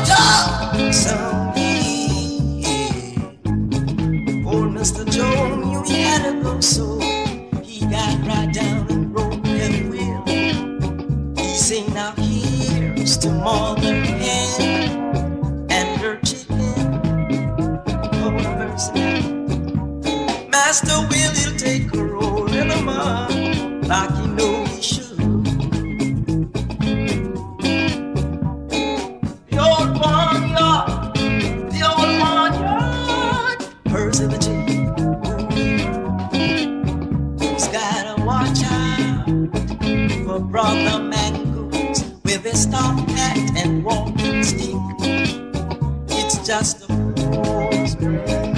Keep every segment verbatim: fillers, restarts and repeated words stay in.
talks on me. Old Mister Joe knew he had to go, so he got right down and wrote them will. He say, now here's to Mother Hen and her chicken. Oh, mercy. Master Will, he'll take a roll in the mud like he know he should. The old barnyard, the old barnyard, Percy the chicken. Who's gotta watch out for Brother Mangoose with his top hat and walking stick? It's just a fool's brain.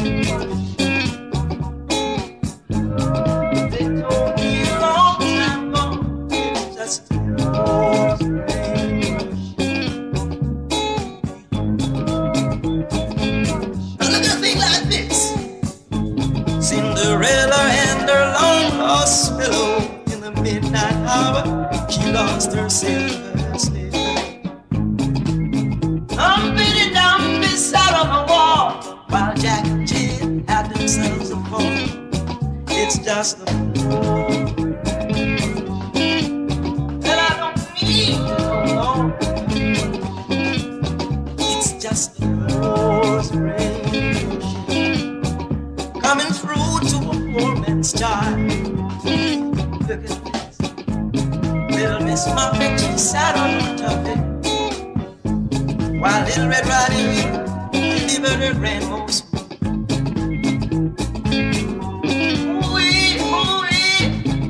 Cinderella and her long lost pillow in the midnight hour, she lost her silver slipper. Humpty Dumpty sat on the wall while Jack and Jill had themselves a fall. It's just a fool that I don't need no more. It's just a fool's rain coming through to a poor man's child. Look at this. Little Miss Muffet, she sat on the tuffet while Little Red Riding Hood delivered her grandma's. Ooh-wee, ooh-wee,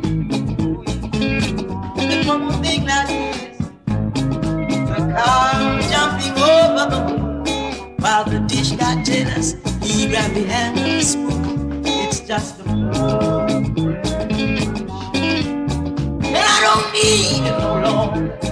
ooh-wee. Look one more thing like this. The cow jumping over the moon while the dish got jealous. He grabbed the hand of the spoon. It's just a fool. And I don't need it no longer.